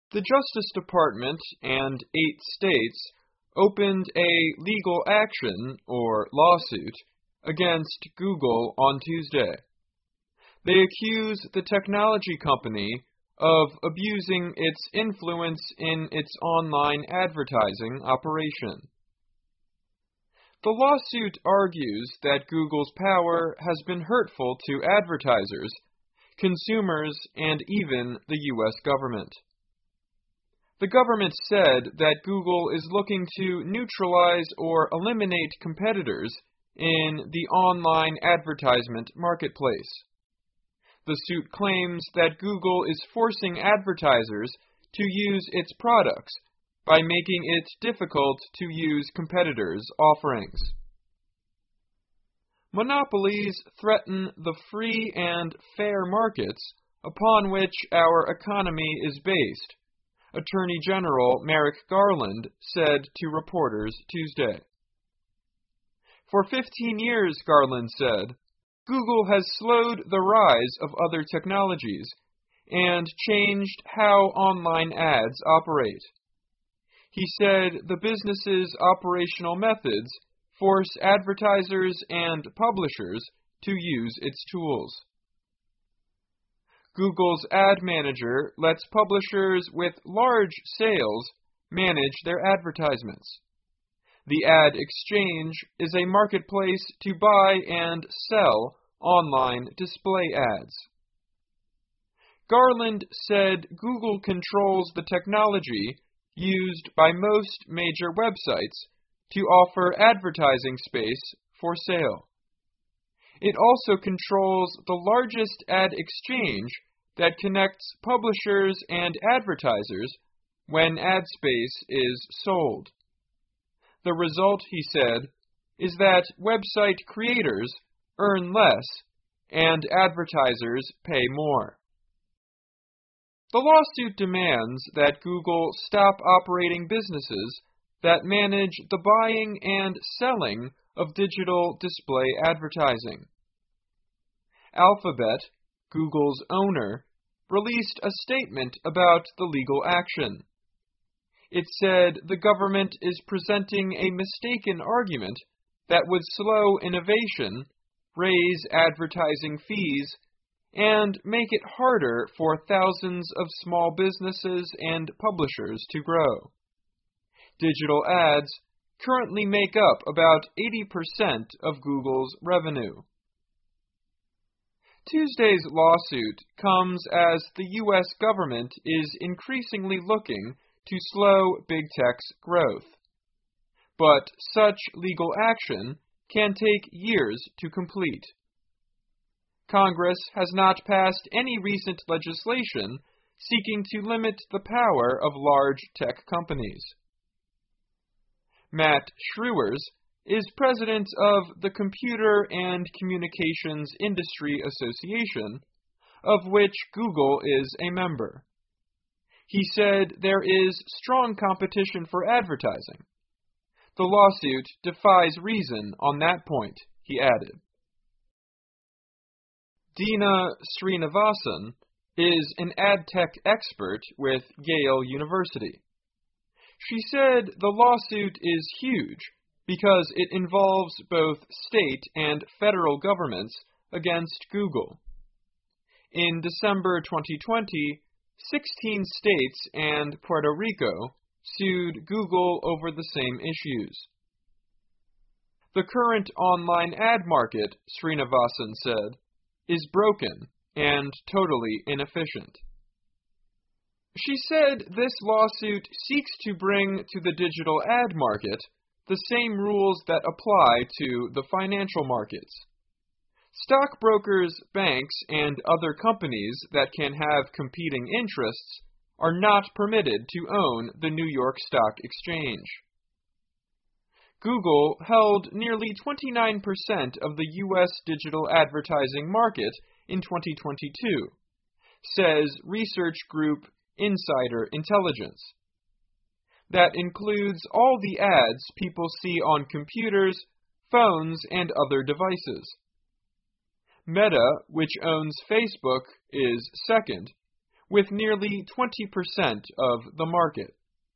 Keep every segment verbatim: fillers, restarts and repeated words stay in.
The Justice Department and eight states opened a legal action, or lawsuit, against Google on Tuesday. They accuse the technology company of abusing its influence in its online advertising operation. The lawsuit argues that Google's power has been hurtful to advertisers, consumers, and even the U S government. The government said that Google is looking to neutralize or eliminate competitors in the online advertisement marketplace. The suit claims that Google is forcing advertisers to use its products by making it difficult to use competitors' offerings. Monopolies threaten the free and fair markets upon which our economy is based, Attorney General Merrick Garland said to reporters Tuesday. For fifteen years, Garland said, Google has slowed the rise of other technologies and changed how online ads operate. He said the business's operational methods force advertisers and publishers to use its tools. Google's ad manager lets publishers with large sales manage their advertisements. The Ad Exchange is a marketplace to buy and sell online display ads. Garland said Google controls the technology used by most major websites to offer advertising space for sale. It also controls the largest ad exchange that connects publishers and advertisers when ad space is sold. The result, he said, is that website creators earn less and advertisers pay more. The lawsuit demands that Google stop operating businesses that manage the buying and selling of digital display advertising. Alphabet, Google's owner, released a statement about the legal action. It said the government is presenting a mistaken argument that would slow innovation, raise advertising fees, and make it harder for thousands of small businesses and publishers to grow. Digital ads currently make up about eighty percent of Google's revenue. Tuesday's lawsuit comes as the U S government is increasingly looking to slow big tech's growth. But such legal action can take years to complete. Congress has not passed any recent legislation seeking to limit the power of large tech companies. Matt Schruers is president of the Computer and Communications Industry Association, of which Google is a member. He said there is strong competition for advertising. The lawsuit defies reason on that point, he added. Dina Srinivasan is an ad tech expert with Yale University. She said the lawsuit is huge because it involves both state and federal governments against Google. In December twenty twenty, sixteen states and Puerto Rico sued Google over the same issues. The current online ad market, Srinivasan said, is broken and totally inefficient. She said this lawsuit seeks to bring to the digital ad market the same rules that apply to the financial markets. Stockbrokers, banks, and other companies that can have competing interests are not permitted to own the New York Stock Exchange. Google held nearly twenty-nine percent of the U S digital advertising market in twenty twenty-two, says research group Insider Intelligence. That includes all the ads people see on computers, phones, and other devices. Meta, which owns Facebook, is second, with nearly twenty percent of the market.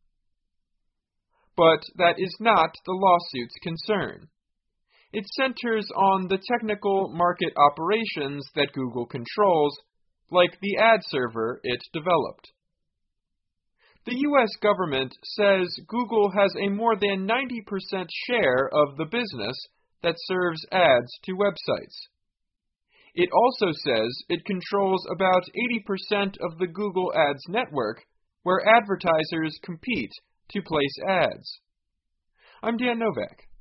But that is not the lawsuit's concern. It centers on the technical market operations that Google controls, like the ad server it developed. The U S government says Google has a more than ninety percent share of the business that serves ads to websites. It also says it controls about eighty percent of the Google Ads network, where advertisers compete to place ads. I'm Dan Novak.